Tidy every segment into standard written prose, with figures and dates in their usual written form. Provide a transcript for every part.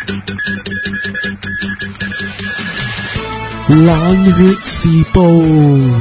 冷血時報。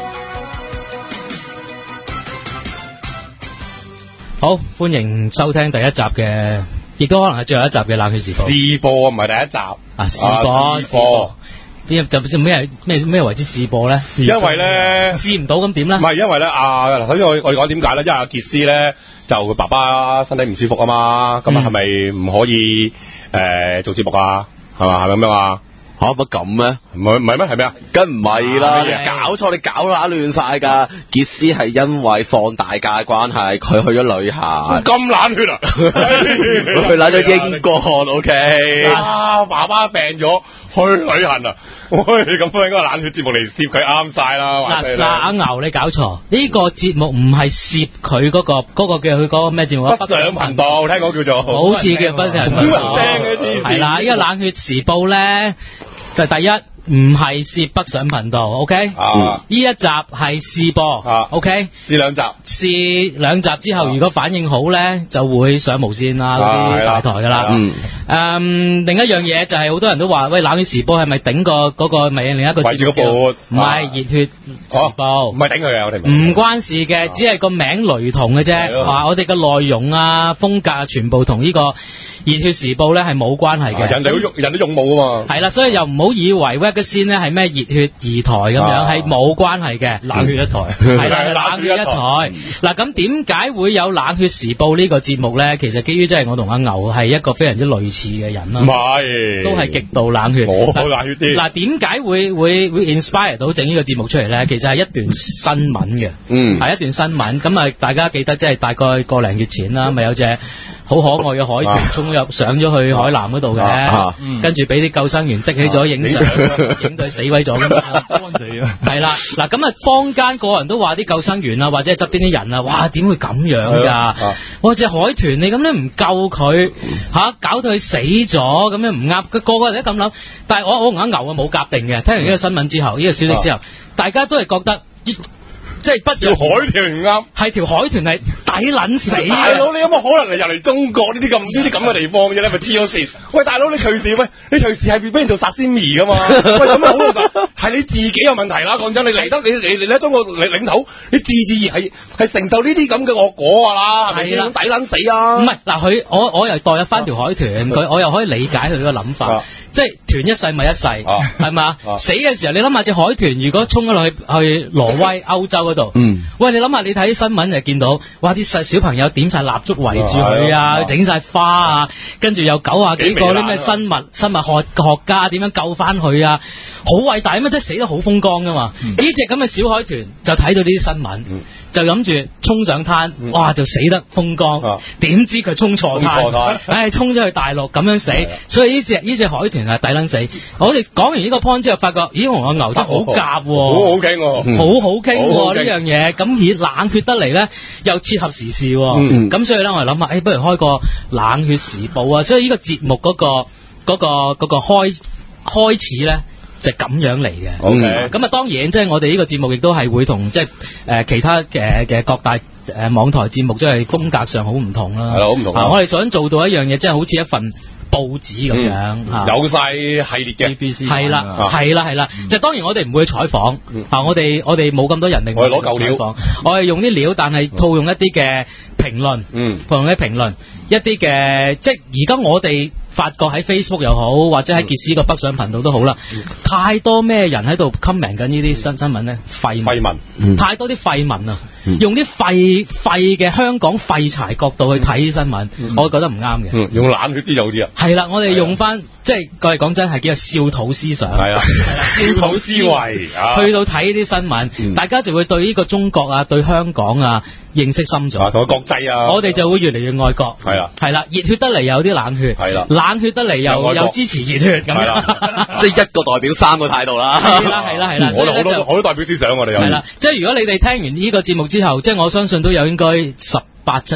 好，歡迎收聽第一集嘅，亦都可能係最後一集嘅冷血時報。 試播唔係第一集啊，試播。邊就咩為之試播咧？ 因為咧試唔到咁點咧？ 唔係因為咧首先我哋講點解咧？因為阿傑斯咧就佢爸爸身體唔舒服啊嘛，咁係咪唔可以做節目啊？係嘛？係咪咁樣啊？ 吓乜咁咩？ 唔係咩？係咩啊？ 梗唔係啦，搞錯，你搞乸亂晒噶。傑斯係因為放大假嘅關係，佢去咗旅行。 咁冷血啊！ 佢嚟咗英國 ，OK。 爸爸病咗，去旅行啊！喂，咁應該冷血節目嚟攝佢啱晒啦。 嗱，阿牛你搞錯，呢個節目唔係攝佢嗰個叫佢嗰個咩節目啊？ 北上頻道，聽講叫做， 好似叫北上頻道。係啦，呢個冷血時報咧，就第一唔係攝北上頻道 ，OK？呢一集係試播 ，OK？ 試兩集， 試兩集之後，如果反應好咧，就會上無線啊嗰啲大台噶啦。另一樣嘢就係好多人都話，喂，冷血時報係咪頂嗰個咪另一個節目叫？唔係熱血時報， 唔係頂佢嘅，我哋唔關事嘅，只係個名雷同嘅啫。我哋嘅內容啊、風格啊，全部同呢個熱血時報咧係冇關係嘅。 人都勇武啊嘛。 係啦，所以又唔好以為 Webscene 咧係咩熱血二台咁樣，係冇關係嘅。冷血一台係啦，冷血一台。嗱，咁點解會有冷血時報呢個節目咧？其實基於即係我同阿牛係一個非常之類似嘅人啦。 唔係， 都係極度冷血。 我好冷血啲。嗱， 點解會 inspire 到整呢個節目出嚟咧？其實係一段新聞嘅，係一段新聞。咁啊，大家記得即係大概個零月前啦，咪有隻好可愛嘅海豚衝上咗去海南嗰度嘅，跟住俾啲救生員的起咗影相，影到死鬼咗咁樣，乾死啊！係啦，嗱咁啊，坊間個人都話啲救生員啊，或者係側邊啲人啊，哇，點會咁樣㗎？哇，隻海豚你咁樣唔救佢搞到佢死咗，咁樣唔啱，個個人都咁諗。但係我同阿牛啊冇夾定嘅，聽完呢個新聞之後，呢個消息之後，大家都係覺得。即係不條海豚唔啱， 係條海豚係抵撚死。 大佬，你有冇可能係入嚟中國呢啲咁嘅地方嘅咧？咪黐咗線！喂，大佬，你隨時係俾人做沙司米噶嘛？喂，咁好老實，係你自己有問題啦。講真，你嚟得你喺中國領土，你自然係承受呢啲咁嘅惡果㗎啦，係咪先？抵撚死啊！唔係嗱，我又代入翻條海豚，我又可以理解佢個諗法。即係團一世咪一世，係嘛？死嘅時候，你諗下隻海豚如果衝咗落去挪威歐洲嗰度，喂，你諗下，你睇新聞就見到，哇！啲細小朋友點晒蠟燭圍住佢啊，整晒花啊，跟住有90幾個啲咩生物學家點樣救翻佢啊，好偉大啊嘛！即係死得好風光噶嘛。呢隻咁嘅小海豚就睇到呢啲新聞。就諗住衝上灘，哇！就死得風光，點知佢衝錯灘，衝咗去大陸咁樣死，所以呢隻海豚係抵撚死。我哋講完呢個 point 之後，發覺咦，我同阿牛真係好夾喎， 好好傾喎， 好好傾喎呢樣嘢。咁而冷血得嚟咧，又切合時事喎。咁所以咧，我哋諗下，不如開個冷血時報啊！所以呢個節目嗰個開始咧。就咁樣嚟嘅，咁啊當然即係我哋呢個節目亦都係會同即係其他嘅各大網台節目即係風格上好唔同啦，係好唔同。我哋想做到一樣嘢，即係好似一份報紙咁樣， 有晒系列嘅 BBC， 係啦，就當然我哋唔會去採訪，我哋冇咁多人力， 我哋攞舊料， 我哋用啲料，但係套用一啲嘅評論，一啲嘅即係而家我哋。發覺喺 Facebook 又好，或者喺傑斯個北上頻道都好啦，太多咩人喺度 comment 緊呢啲新聞咧，廢文，太多啲廢文啊，用啲廢嘅香港廢柴角度去睇新聞，我覺得唔啱嘅。 用冷血啲就好啲啊。 係啦，我哋用翻即係我哋講真係叫做笑土思想，係啦， 笑土思維， 去到睇呢啲新聞，大家就會對呢個中國啊，對香港啊。認識深咗， 同個國際啊， 我哋就會越嚟越愛國，係啦，熱血得嚟有啲冷血，冷血得嚟又支持熱血咁樣， 即係一個代表三個態度啦， 係啦， 我哋好多代表思想，我哋有， 係啦，即係如果你哋聽完呢個節目之後，即係我相信都有應該18、17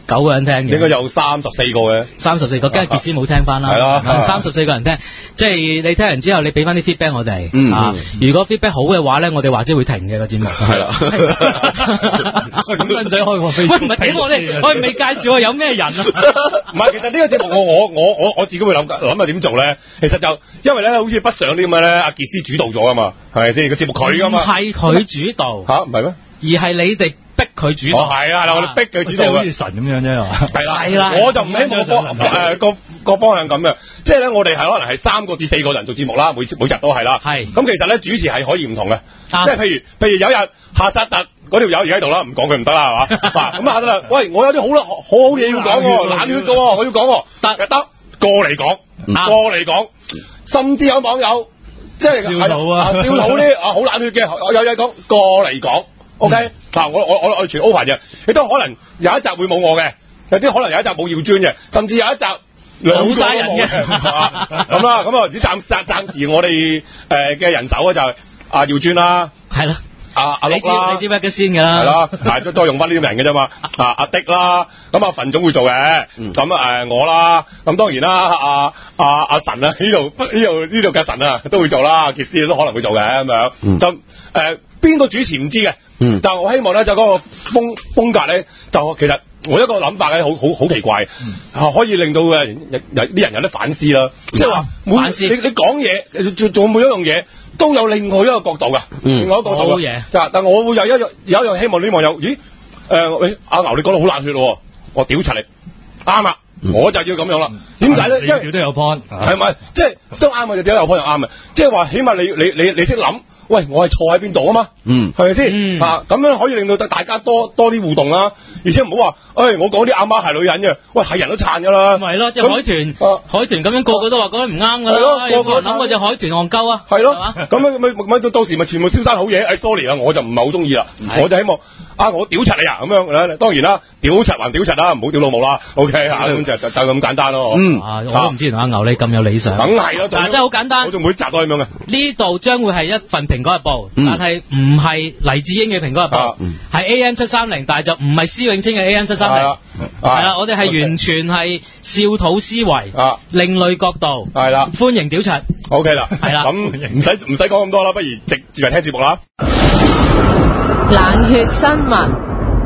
9個人聽嘅， 應該有34個嘅 ，34個，梗係傑斯冇聽翻啦。 係啦 ，34個人聽，即係你聽完之後，你俾翻啲 feedback 我哋。如果 feedback 好嘅話咧，我哋或者會停嘅個節目。係啦。咁使唔使開個 Facebook？喂，唔係點我哋未介紹啊，有咩人啊？ 唔係，其實呢個節目我自己會諗下點做咧。其實就因為咧，好似北上啲咁嘅咧，阿傑斯主導咗啊嘛，係咪先？個節目佢噶嘛。 唔係佢主導。嚇， 唔係咩？ 而係你哋逼佢主導。 係啊，我哋逼佢主導， 好似神咁樣啫。 係啦，我就唔希望個方向咁嘅，即係咧，我哋係可能係3個至4個人做節目啦，每集都係啦。係。咁其實咧，主持係可以唔同嘅，即係譬如有日夏薩特嗰條友而家喺度啦，唔講佢唔得啦，係嘛？咁夏薩特，喂，我有啲好嘢要講喎，冷血嘅喎，我要講喎，得過嚟講，甚至有網友。即係笑肚啲好冷血嘅，有嘢講過嚟講 ，OK 我全 open 嘅，亦都可能有一集會冇我嘅，有啲可能有一集冇耀尊嘅，甚至有一集兩晒人嘅，咁啦，咁暫時我哋嘅人手咧就係阿耀尊啦， 係啦。 阿碌啦， 你知乜嘅先㗎啦？ 係啦，都用翻呢啲名嘅啫嘛。阿迪啦，咁份總會做嘅，咁我啦，咁當然啦，阿神啊，呢度嘅神啊都會做啦，傑斯都可能會做嘅咁樣。就邊個主持唔知嘅，但係我希望咧就嗰個風格咧，就其實我一個諗法咧，好奇怪，可以令到啲人有得反思啦。即係話反思，你講嘢做每一樣嘢。都有另外一個角度㗎，另外一個角度嘅。但我會有一樣希望啲網友，喂，阿牛你講得好冷血咯，我屌柒你，啱啦，我就要咁樣啦。點解咧？因為都有 point， 係咪？即係都啱嘅，就點解有 point 又啱嘅？即係話起碼你識諗，喂，我係錯喺邊度啊嘛？係咪先？咁樣可以令到大家多啲互動啦。而且唔好話，我講啲阿媽係女人嘅，喂，係人都撐㗎啦。 咪係咯，即係海豚咁樣個個都話覺得唔啱㗎啦。個個諗過隻海豚戇鳩啊。係咯， 咁樣到時咪全部燒山好嘢。sorry 啊，我就唔係好中意啦。我就希望我屌柒你啊咁樣。當然啦，屌柒還屌柒啦，唔好屌老母啦。OK 咁就咁簡單咯。 我都唔知同阿牛你咁有理想。 梗係咯， 真係好簡單。 我仲每集都係咁樣嘅。呢度將會係一份蘋果日報，但係唔係黎智英嘅蘋果日報，係 AM730，但係就唔係施永青嘅 AM730。係啦，我哋係完全係笑土思維，另類角度，係啦，歡迎屌柒。 OK 啦，係啦，咁唔使講咁多啦，不如直接嚟聽節目啦。 冷血新聞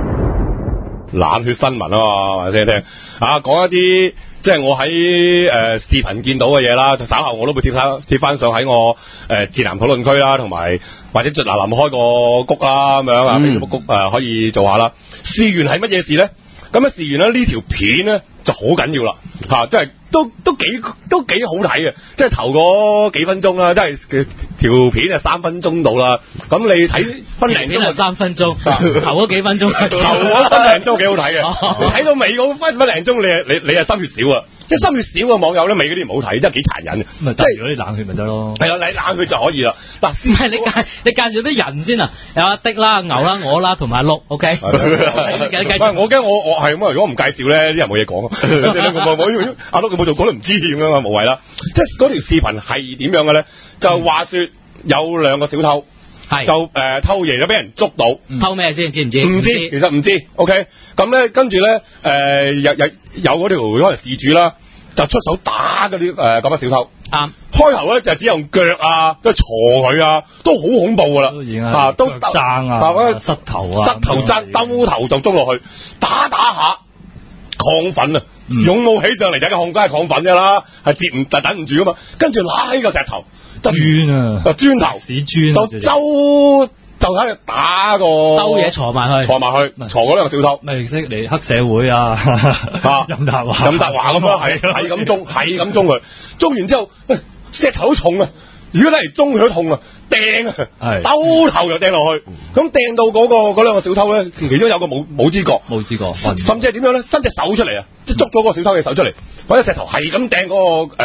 啊嘛，話聲聽講一啲即係我喺視頻見到嘅嘢啦，稍後我都會貼翻上喺我智男討論區啦，同埋或者嗱臨開個谷啦咁樣啊，Facebook谷可以做下啦。事緣係乜嘢事咧？咁事緣咧呢條片咧就好緊要啦，即係都幾好睇嘅，即係頭嗰幾分鐘啦，即係條片係3分鐘到啦。咁你睇分零鐘係3分鐘，頭嗰幾分鐘， 頭嗰分零鐘幾好睇嘅。你睇到尾嗰分零鐘，你係心血少啊！即係心血少嘅網友咧，尾嗰啲唔好睇，真係幾殘忍嘅。 即係如果你冷血咪得咯。係啊，你冷血就可以啦。嗱， 唔係你介紹啲人先啊，有阿迪啦、牛啦、我啦同埋阿碌 OK。我驚我係咁啊！如果唔介紹咧，啲人冇嘢講。阿碌佢冇做過都唔知點樣啊，無謂啦。即係嗰條視頻係點樣嘅咧？就話說有2個小偷，就偷嘢咗，俾人捉到。 偷咩先？知唔知？ 唔知，其實唔知。OK，咁咧跟住咧有嗰條可能事主啦，就出手打嗰啲嗰班小偷。啱。開頭咧就只用腳啊，都鋤佢啊，都好恐怖噶啦。都生啊，膝頭爭， 兜頭就捉落去，打下，亢奮啊！勇武起上嚟，大家梗係亢奮㗎啦，係等唔住噶嘛。跟住拉起個石頭，磚頭屎磚， 就喺度打個兜嘢鋤埋去， 鋤嗰2個小偷， 咪識嚟黑社會啊，任達華咁樣係咁中佢，中完之後，石頭好重啊！如果你嚟中佢都痛啊，掟啊，兜頭就掟落去，咁掟到嗰2個小偷咧，其中有個冇知覺，甚至係點樣咧？伸隻手出嚟啊，即係捉咗個小偷嘅手出嚟，或者石頭係咁掟嗰個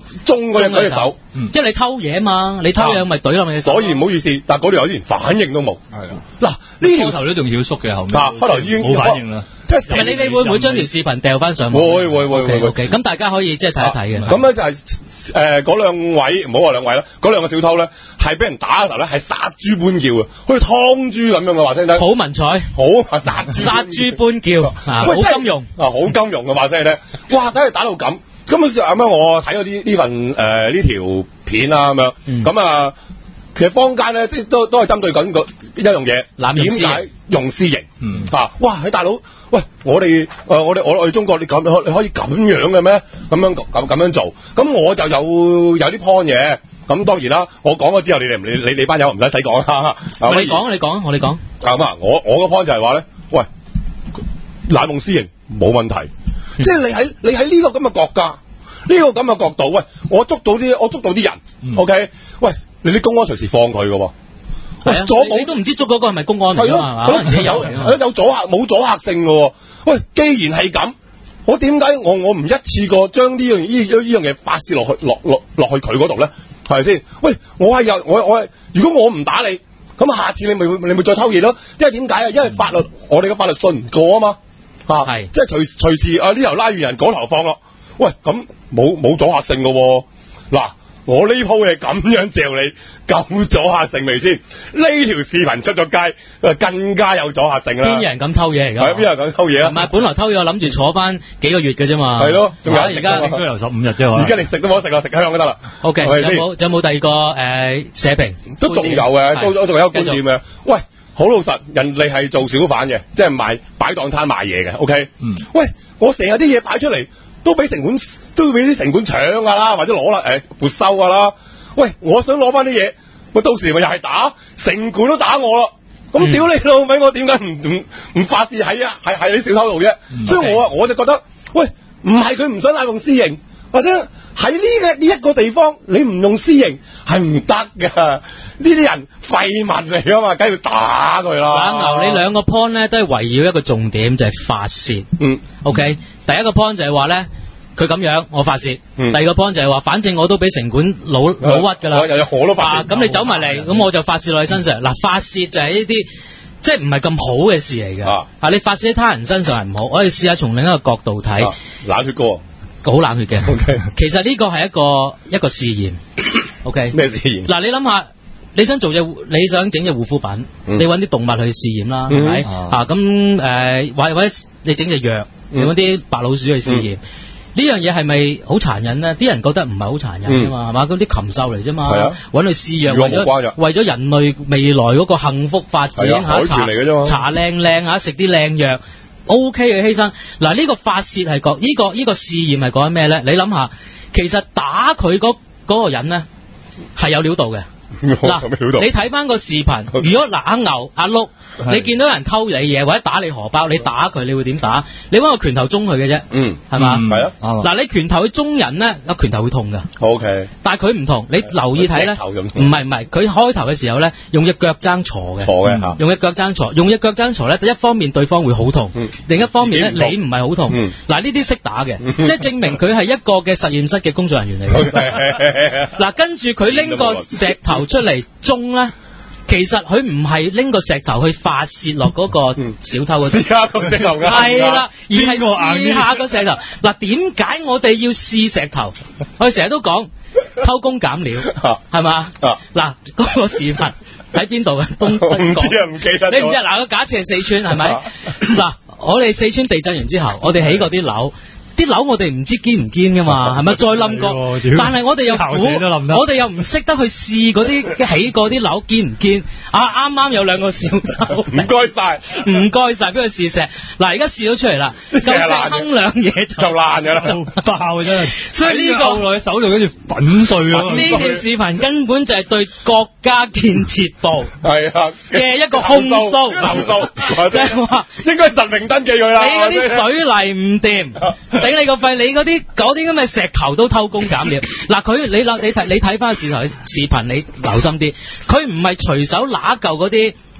中嗰隻手， 即係你偷嘢嘛，你偷嘢咪懟落你嘅手。 所以唔好意思，但係嗰條友連反應都冇。係啊，嗱呢條開頭都仲要縮嘅，後尾開頭已經冇反應啦。 即係你哋會唔會將條視頻掉翻上網？ 會。 OK，咁大家可以即係睇一睇嘅。 咁咧就係嗰兩位，唔好話兩位啦，嗰兩個小偷咧係俾人打嘅時候咧係殺豬般叫嘅，好似劏豬咁樣嘅話聲聽。 好文采， 好殺豬般叫，好金融好金融嘅話聲聽。哇！睇佢打到咁就啱啱我睇咗呢份呢條片啊咁樣，咁啊。其實坊間咧，即係都係針對緊一樣嘢，點解用私刑？哇！喺大佬，喂，我哋中國，你可以咁樣嘅咩？咁樣做，咁我就有啲 point 嘅。咁當然啦，我講咗之後，你班友唔使講啦。 你講，我哋講。 我個 point 就係話咧，喂，濫用私刑冇問題，即係你喺呢個咁嘅國家，呢個咁嘅角度，喂，我捉到啲人，OK， 喂。你啲公安隨時放佢嘅喎， 你都唔知捉嗰個係咪公安嚟㗎嘛？可能自己有冇阻嚇性嘅喎。喂，既然係咁，我點解我唔一次過將呢樣嘢發泄落去佢嗰度咧？係咪先？喂，如果我唔打你，咁下次你咪再偷嘢咯。因為點解啊？因為我哋嘅法律信唔過啊嘛。係，即係隨時呢頭拉完人，嗰頭放咯。喂，咁冇阻嚇性嘅喎。嗱。我呢鋪嘢咁樣嚼你，夠阻嚇性未先？呢條視頻出咗街，更加有阻嚇性啦。 邊有人咁偷嘢嚟㗎？ 邊有人咁偷嘢啊？ 唔係，本來偷嘢我諗住坐翻幾個月嘅啫嘛。係咯，仲有而家都留15日啫。 而家你食都冇得食啊，食香就得啦。 OK，仲有冇第二個社評？ 都仲有嘅，仲有一個觀點嘅。喂，好老實，人哋係做小販嘅，即係擺檔攤賣嘢嘅。OK，喂，我成日啲嘢擺出嚟。都俾啲城管搶㗎啦，或者攞啦沒收㗎啦。喂，我想攞翻啲嘢，我到時咪又係打城管都打我咯。咁屌你老味，我點解唔發泄喺你小偷度啫？所以我就覺得，喂，唔係佢唔想濫用私刑，或者喺呢一個地方你唔用私刑係唔得㗎。呢啲人廢物嚟㗎嘛，梗係要打佢啦。 阿牛，你兩個 point 咧都係圍繞一個重點，就係發泄。OK，第一個 point 就係話咧，佢咁樣我發泄。第二個 point 就係話，反正我都俾城管老屈㗎啦。 我都發泄。 咁你走埋嚟，咁我就發泄落你身上。嗱，發泄就係呢啲即係唔係咁好嘅事嚟嘅。你發泄喺他人身上係唔好。我哋試下從另一個角度睇。 冷血哥。 好冷血嘅。 OK。 其實呢個係一個試驗。OK。 咩試驗？ 嗱，你諗下。你想整隻護膚品，你揾啲動物去試驗啦，係咪？咁或者你整隻藥，你揾啲白老鼠去試驗，呢樣嘢係咪好殘忍咧？啲人覺得唔係好殘忍㗎嘛，係嘛？嗰啲禽獸嚟啫嘛，揾佢試藥，為咗人類未來嗰個幸福發展嚇，搽靚靚嚇，食啲靚藥 ，OK 嘅犧牲。嗱，呢個發泄係講呢個試驗係講緊咩咧？你諗下，其實打佢嗰個人咧係有料到嘅。嗱，你睇翻個視頻，如果阿牛阿碌，你見到有人偷你嘢或者打你荷包，你打佢，你會點打？你揾個拳頭中佢嘅啫，係嘛？係啊。嗱，你拳頭去中人咧，個拳頭會痛噶。OK。但係佢唔同，你留意睇咧，唔係，佢開頭嘅時候咧，用隻腳爭鋤嘅，用隻腳爭鋤咧，一方面對方會好痛，另一方面咧你唔係好痛。嗱，呢啲識打嘅，即係證明佢係一個嘅實驗室嘅工作人員嚟嘅。嗱，跟住佢拎個石頭出嚟中咧，其實佢唔係拎個石頭去發泄落嗰個小偷嘅，係啦，而係試下個石頭。嗱，點解我哋要試石頭？我哋成日都講偷工減料，係嘛？嗱，嗰個視頻喺邊度嘅？東港，唔記得。你唔知嗱，假設係四川，係咪？嗱，我哋四川地震完之後，我哋起過啲樓。啲樓我哋唔知堅唔堅噶嘛，係咪再冧過？但係我哋又唔識得去試嗰啲起過啲樓堅唔堅？啱啱有兩個小偷，唔該晒，俾佢試石。嗱，而家試咗出嚟啦，咁即係哼兩嘢就爛㗎啦，就爆真係。所以呢個落喺手度跟住粉碎咯。呢條視頻根本就係對國家建設部嘅一個控訴，投訴，即係話應該實名登記佢啦。 你嗰啲水泥唔掂。頂你個肺！你嗰啲咁嘅石頭都偷工減料。嗱，你睇翻視頻，你留心啲，佢唔係隨手拿嚿嗰啲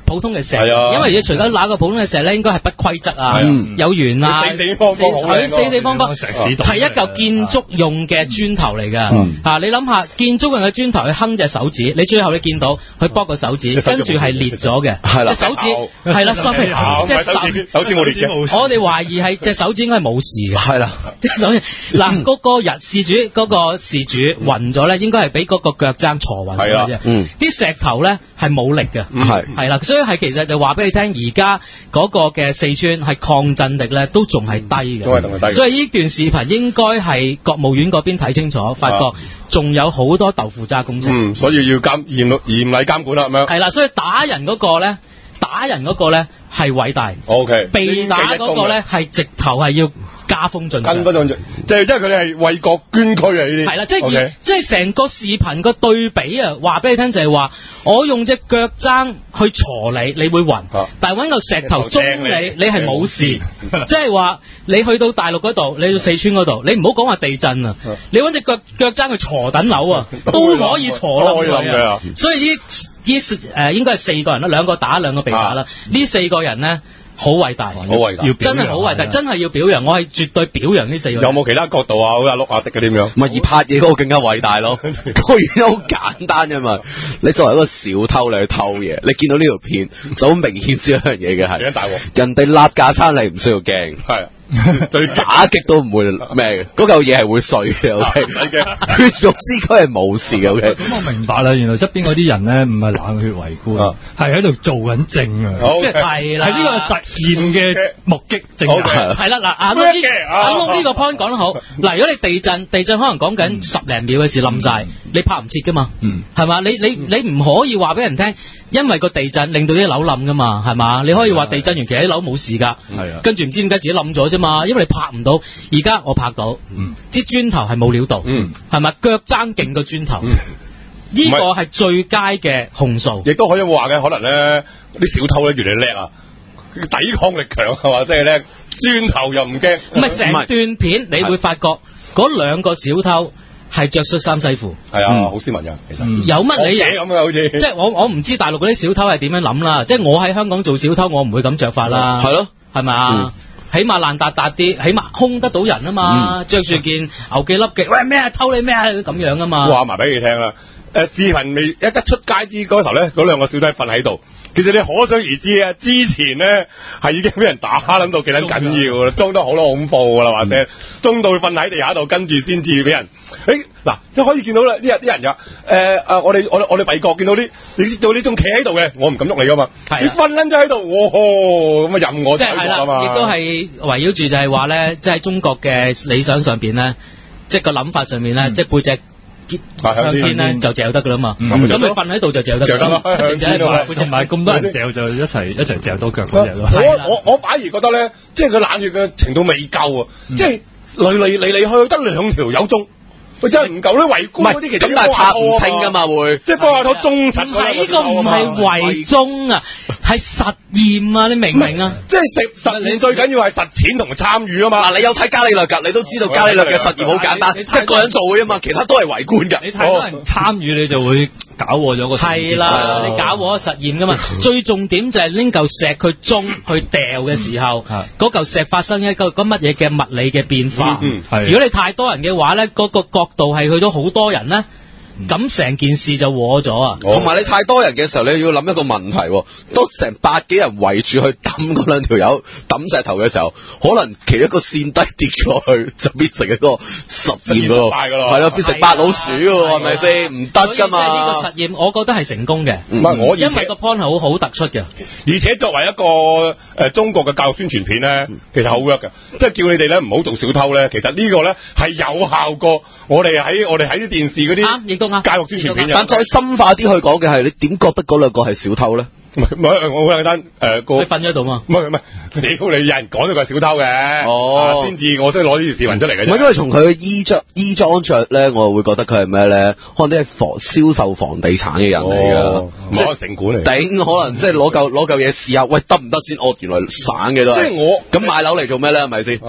普通嘅石， 係啊因為你除咗揦個普通嘅石咧，應該係不規則啊，有圓啊， 四方方好靚四四方方， 石屎係一嚿建築用嘅磚頭嚟㗎。你諗下，建築用嘅磚頭去鏗隻手指，你最後你見到佢剝個手指，跟住係裂咗嘅， 係啦， 隻手指係啦，手指冇裂嘅， 我哋懷疑係隻手指應該係冇事嘅， 係啦， 隻手指嗱嗰個事主暈咗咧，應該係俾嗰個腳踭坐暈咗啫。啲石頭咧係冇力嘅，係啦，所以係其實就話俾你聽，而家嗰個嘅四川係抗震力咧都仲係低嘅，所以呢段視頻應該係國務院嗰邊睇清楚，發覺仲有好多豆腐渣工程， 所以要嚴厲監管啦咁樣。 係啦，所以打人嗰個咧係偉大 ，OK， 被打嗰個咧係直頭係要加封進跟進，即係佢哋係為國捐軀啊！呢啲係啦，即係成個視頻個對比啊，話俾你聽就係話，我用隻腳踭去鋤你會暈，但係揾個石頭中你係冇事，即係話你去到大陸嗰度，你去到四川嗰度，你唔好講話地震啊，你揾隻腳踭去鋤等樓啊，都可以鋤冧佢啊！所以呢應該係4個人啦，2個打2個被打啦，呢4個人咧。好偉大，真係好偉大，真係要表揚，我係絕對表揚呢4個人。 有冇其他角度啊？好似阿碌阿迪嗰啲咁樣？ 唔係而拍嘢嗰個更加偉大咯。個原因好簡單啫嘛。你作為一個小偷，你去偷嘢，你見到呢條片就好明顯知道一樣嘢嘅係。 大鑊。 人哋立架餐你唔需要驚。係。最打擊都唔會咩嘅，嗰嚿嘢係會碎嘅，OK，血肉之軀係冇事嘅，OK。 咁我明白啦，原來側邊嗰啲人咧唔係冷血圍觀，係喺度做緊證啊， 即係係啦， 係呢個實驗嘅目擊證人。 係啦，嗱，阿碌呢個 point 講得好。嗱，如果你地震可能講緊10零秒嘅事冧晒，你拍唔切噶嘛，係嘛？你唔可以話俾人聽，因為個地震令到啲樓冧噶嘛，係嘛？你可以話地震完其實啲樓冇事㗎，跟住唔知點解自己冧咗啫嘛，因為你拍唔到。而家我拍到，支磚頭係冇料到，係咪？腳踭勁過磚頭，呢個係最佳嘅控訴。 亦都可以話嘅，可能咧啲小偷咧越嚟越叻啊，抵抗力強係嘛，即係咧磚頭又唔驚。 唔係成段片你會發覺嗰2個小偷係着恤衫西褲， 係啊，好斯文㗎，其實有乜理由咁嘅好似？ 即係我唔知大陸嗰啲小偷係點樣諗啦，即係我喺香港做小偷，我唔會咁着法啦， 係咯， 係咪啊？起碼爛笪笪啲，起碼兇得到人啊嘛，着住件牛記笠嘅，喂咩啊偷你咩啊咁樣啊嘛。 話埋俾你聽啦，視頻未一出街之嗰時候咧，嗰2個小弟瞓喺度。其實你可想而知啊，之前咧係已經俾人打撚到幾撚緊要啦，裝得好多恐怖啦，或者裝到佢瞓喺地下度，跟住先至俾人。嗱，即係可以見到啦，啲人就我哋閉角見到啲，你知道你仲企喺度嘅，我唔敢喐你噶嘛。你瞓撚咗喺度，咁啊任我即係係啦，亦都係圍繞住就係話咧，即係中國嘅理想上邊咧，即係個諗法上面咧，即係背脊向天咧就嚼得噶啦嘛，咁你瞓喺度就嚼得㗎啦，就係話背脊唔係咁多人嚼就一齊嚼到腳嗰隻咯。 我反而覺得咧，即係佢冷血嘅程度未夠啊，即係嚟去得2條友中。佢真係唔夠咧，圍觀嗰啲其實咁，但係拍唔清噶嘛會，即係幫下拖中層。 唔係呢個唔係圍中啊，係實驗啊，你明唔明啊？ 即係實驗最緊要係實踐同參與啊嘛。 嗱，你有睇伽利略㗎，你都知道伽利略嘅實驗好簡單，一個人做嘅啫嘛，其他都係圍觀㗎。 你太多人參與，你就會搞禍咗個實驗。 係啦，你搞禍實驗㗎嘛。最重點就係拎嚿石去中去掉嘅時候，嗰嚿石發生一個乜嘢嘅物理嘅變化。如果你太多人嘅話咧，嗰個角度係去到好多人咧，咁成件事就禍咗啊！ 同埋你太多人嘅時候，你要諗一個問題，當成百幾人圍住去抌嗰2條友抌石頭嘅時候，可能其一個線低跌落去，就變成一個實驗咯，係咯，變成白老鼠喎，係咪先？唔得㗎嘛！ 呢個實驗，我覺得係成功嘅。 唔係因為個 point 係好突出嘅， 而且作為一個中國嘅教育宣傳片咧，其實好 work 嘅，即係叫你哋咧唔好做小偷咧。其實呢個咧係有效過我哋喺啲電視嗰啲亦都啱教育宣傳片。 但再深化啲去講嘅係，你點覺得嗰2個係小偷咧？ 唔係，我好簡單你瞓咗度嘛？ 唔係，你有人講咗佢係小偷嘅，先至我先攞呢條視頻出嚟嘅。 唔係因為從佢嘅衣裝着咧，我會覺得佢係咩咧？可能啲係銷售房地產嘅人嚟㗎， 即係城管嚟。 頂可能即係攞嚿嘢試下，喂得唔得先？原來省嘅都係。 即係我咁買樓嚟做咩咧？係咪先？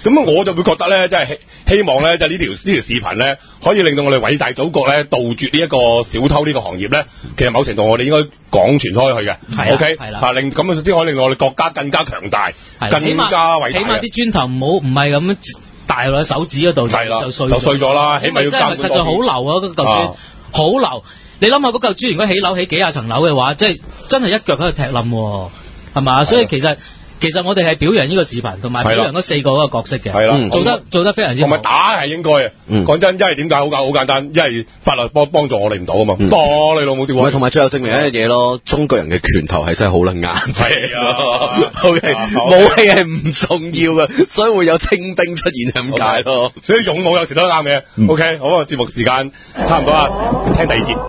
咁我就會覺得咧，即係希望咧，就呢條視頻咧，可以令到我哋偉大祖國咧，杜絕呢一個小偷呢個行業咧。其實某程度我哋應該廣傳開去嘅。OK， 係啦， 嚇令咁先可以令我哋國家更加強大，更加偉大。 起碼啲磚頭唔係咁大落喺手指嗰度就碎咗啦。起碼要監管實在好流啊！嗰嚿磚好流。你諗下嗰嚿磚如果起樓起幾廿層樓嘅話，即係真係一腳喺度踢冧，係嘛？所以其實我哋係表揚呢個視頻，同埋表揚嗰4個嗰個角色嘅， 係啦， 做得非常之好。 同埋打係應該嘅，講真，因為點解好簡單，因為法律幫助我哋唔到啊嘛，多你老母啲。 同埋最後證明一樣嘢咯，中國人嘅拳頭係真係好撚硬。係啊，OK，武器係唔重要嘅，所以會有清兵出現咁解咯。 所以勇武有時都啱嘅。OK，好啊，節目時間差唔多啦，聽第二節。